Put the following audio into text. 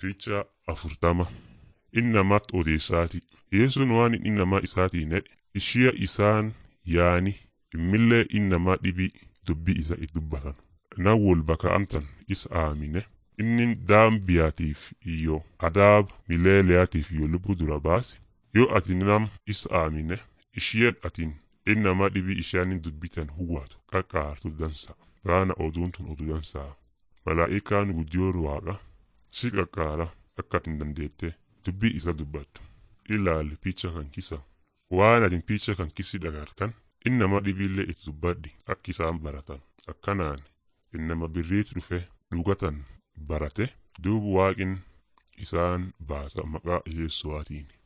Ficha afurtama innamat odeessaati. Yesuun waan innamaa isaatiin jedhe ishia isaan yaani immillee innamaa dhibii dubbii isa itti dubbatan. Na wol baka amtan is aamine innin daambiyaatiif iyyo adaaba mileeleyaatiif iyyo lubbuu dura baase yoo ati nam is aamine ishiyeen atin innamaa dhibii ishaanin dubbitan huwwatu qaqqaartu dansa. Raana oduun tun oduu dansaa. Malaa'ikaan guddiyoon waaqa si qaqqaara akka atin dandeette dubbii isa dubbattu. Ilaali picha kan kisa waan atin picha kan kisi dhagartan innama dhibiillee itti dubbadhi akka isaan baratan. Akkanaan innama birriitti dhufe dhugatan barate duubu waaqin isaan baasa maqaa Yesuu'aatiin.